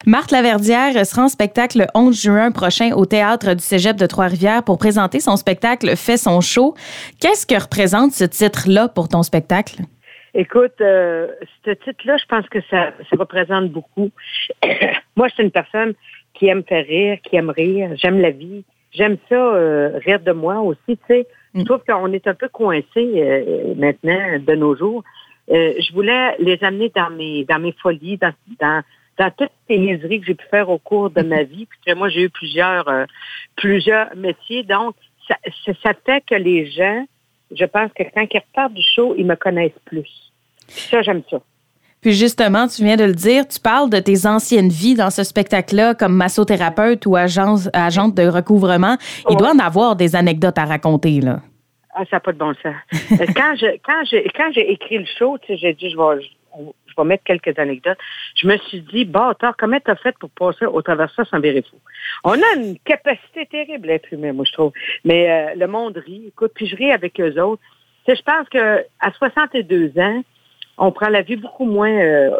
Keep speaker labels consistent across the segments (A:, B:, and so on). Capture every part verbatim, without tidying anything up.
A: Marthe Laverdière sera en spectacle le onze juin prochain au Théâtre du Cégep de Trois-Rivières pour présenter son spectacle « Fais son show ». Qu'est-ce que représente ce titre-là pour ton spectacle?
B: Écoute, euh, ce titre-là, je pense que ça, ça représente beaucoup. Moi, je suis une personne qui aime faire rire, qui aime rire. J'aime la vie. J'aime ça, euh, rire de moi aussi, tu sais. Je trouve qu'on est un peu coincé euh, maintenant, de nos jours. Euh, je voulais les amener dans mes dans mes folies, dans, dans, dans toutes les niaiseries que j'ai pu faire au cours de ma vie. Puis que moi, j'ai eu plusieurs euh, plusieurs métiers. Donc, ça, ça, ça fait que les gens, je pense que quand ils repartent du show, ils me connaissent plus. Ça, j'aime ça.
A: Puis justement, tu viens de le dire, tu parles de tes anciennes vies dans ce spectacle-là comme massothérapeute ou agence, agente de recouvrement. Il oh. doit en avoir des anecdotes à raconter, là.
B: Ah, ça n'a pas de bon sens. quand, je, quand, je, quand j'ai écrit le show, tu sais, j'ai dit, je vais, je, je vais mettre quelques anecdotes. Je me suis dit, bah, attends, comment t'as fait pour passer au travers de ça sans virer fou? On a une capacité terrible, l'être humain, moi, je trouve. Mais euh, le monde rit. Écoute, puis je ris avec eux autres. Tu sais, je pense qu'à soixante-deux ans, on prend la vie beaucoup moins euh,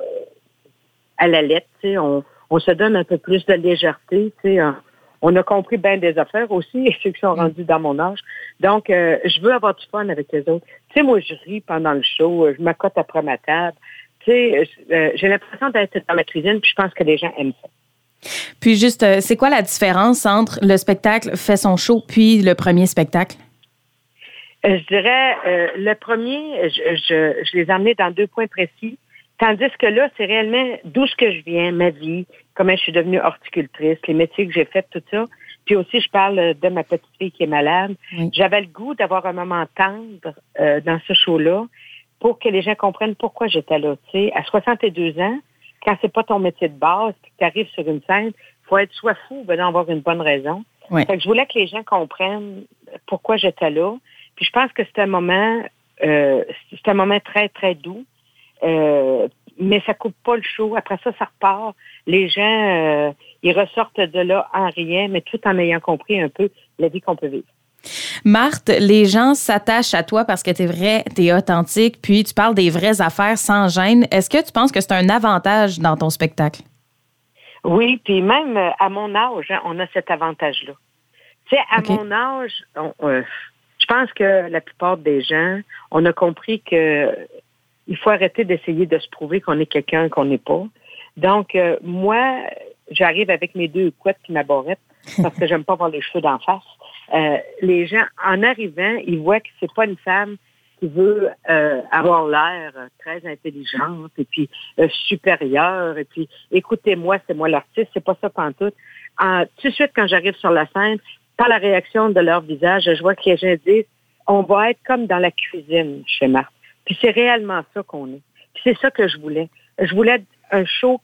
B: à la lettre, tu sais. On, on se donne un peu plus de légèreté, tu sais. On, on a compris bien des affaires aussi, ceux qui sont rendus dans mon âge. Donc, euh, je veux avoir du fun avec les autres. Tu sais, moi, je ris pendant le show, je m'accote après ma table. Tu sais, euh, j'ai l'impression d'être dans ma cuisine, puis je pense que les gens aiment ça.
A: Puis juste, euh, c'est quoi la différence entre le spectacle Fais son show puis le premier spectacle?
B: Euh, je dirais, euh, le premier, je, je, je les ai emmenés dans deux points précis. Tandis que là, c'est réellement d'où ce que je viens, ma vie, comment je suis devenue horticultrice, les métiers que j'ai faits, tout ça. Puis aussi, je parle de ma petite fille qui est malade. Oui. J'avais le goût d'avoir un moment tendre euh, dans ce show-là pour que les gens comprennent pourquoi j'étais là. Tu sais, à soixante-deux ans, quand c'est pas ton métier de base, puis que tu arrives sur une scène, il faut être soit fou ou ben avoir une bonne raison. Oui. Fait que je voulais que les gens comprennent pourquoi j'étais là. Puis je pense que c'est un moment, euh, c'est un moment très, très doux. Euh, mais ça coupe pas le show. Après ça, ça repart. Les gens, euh, ils ressortent de là en rien, mais tout en ayant compris un peu la vie qu'on peut vivre.
A: Marthe, les gens s'attachent à toi parce que t'es vrai, t'es authentique, puis tu parles des vraies affaires sans gêne. Est-ce que tu penses que c'est un avantage dans ton spectacle?
B: Oui, puis même à mon âge, hein, on a cet avantage-là. Tu sais, à okay. mon âge, on, euh, je pense que la plupart des gens, on a compris que il faut arrêter d'essayer de se prouver qu'on est quelqu'un qu'on n'est pas. Donc, euh, moi, j'arrive avec mes deux couettes et ma barrette parce que j'aime pas avoir les cheveux d'en face. Euh, les gens, en arrivant, ils voient que c'est pas une femme qui veut euh, avoir l'air très intelligente et puis euh, supérieure et puis écoutez-moi, c'est moi l'artiste, c'est pas ça pantoute. En, tout de suite, quand j'arrive sur la scène, par la réaction de leur visage, je vois que les gens disent on va être comme dans la cuisine chez Marthe. Puis c'est réellement ça qu'on est. Puis c'est ça que je voulais. Je voulais être un show.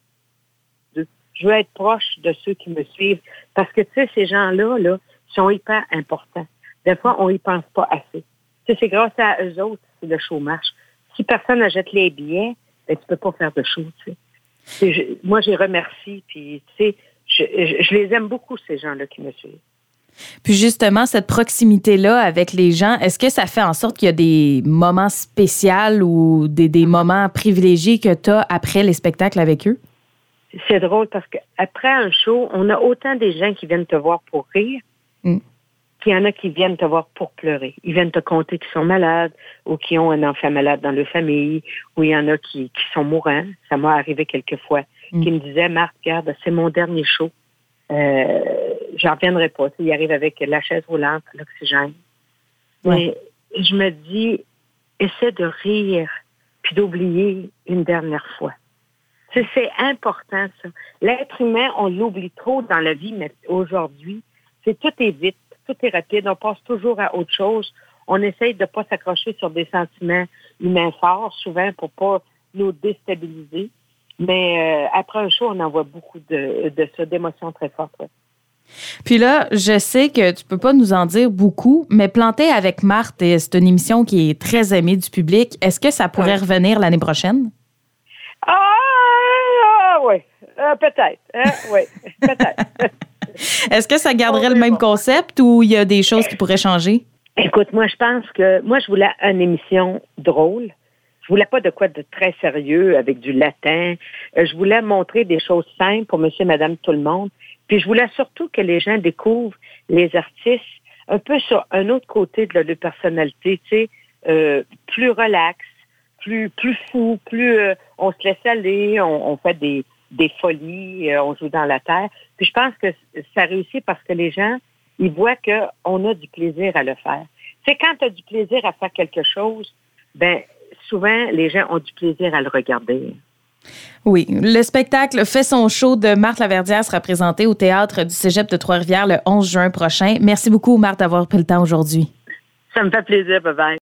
B: De, je veux être proche de ceux qui me suivent. Parce que, tu sais, ces gens-là, là, sont hyper importants. Des fois, on y pense pas assez. Tu sais, c'est grâce à eux autres que le show marche. Si personne n'achète les billets, ben, tu peux pas faire de show, tu sais. Je, moi, je les remercie. Puis, tu sais, je, je, je les aime beaucoup, ces gens-là qui me suivent.
A: Puis justement, cette proximité-là avec les gens, est-ce que ça fait en sorte qu'il y a des moments spéciaux ou des, des moments privilégiés que tu as après les spectacles avec eux?
B: C'est drôle parce qu'après un show, on a autant des gens qui viennent te voir pour rire mm. qu'il y en a qui viennent te voir pour pleurer. Ils viennent te conter qu'ils sont malades ou qui ont un enfant malade dans leur famille ou il y en a qui, qui sont mourants. Ça m'est arrivé quelquefois. Mm. Qui me disaient, Marthe, regarde, c'est mon dernier show. Euh, j'en reviendrai pas. Il arrive avec la chaise roulante, l'oxygène. Ouais. Mais je me dis, essaie de rire puis d'oublier une dernière fois. Tu sais, c'est important, ça. L'être humain, on l'oublie trop dans la vie, mais aujourd'hui, c'est tout est vite, tout est rapide. On passe toujours à autre chose. On essaye de pas s'accrocher sur des sentiments humains forts, souvent pour pas nous déstabiliser. Mais euh, après un show, on en voit beaucoup de, de ça, d'émotions très fortes. Ouais.
A: Puis là, je sais que tu peux pas nous en dire beaucoup, mais Planter avec Marthe, c'est une émission qui est très aimée du public. Est-ce que ça pourrait ouais. revenir l'année prochaine?
B: Ah, ah oui, euh, peut-être. Hein? Oui, peut-être.
A: Est-ce que ça garderait oh, le même bon. concept ou il y a des choses qui pourraient changer?
B: Écoute, moi, je pense que moi, je voulais une émission drôle. Je Je voulais pas de quoi de très sérieux avec du latin. Euh, je voulais montrer des choses simples pour monsieur, madame, tout le monde. Puis je voulais surtout que les gens découvrent les artistes un peu sur un autre côté de leur personnalité, tu sais, euh, plus relax, plus plus fou, plus euh, on se laisse aller, on, on fait des, des folies, euh, on joue dans la terre. Puis je pense que ça réussit parce que les gens, ils voient qu'on a du plaisir à le faire. Tu sais, quand tu as du plaisir à faire quelque chose, ben souvent, les gens ont du plaisir à le regarder.
A: Oui. Le spectacle Fais son show de Marthe Laverdière sera présenté au Théâtre du Cégep de Trois-Rivières le onze juin prochain. Merci beaucoup, Marthe, d'avoir pris le temps aujourd'hui.
B: Ça me fait plaisir. Bye-bye.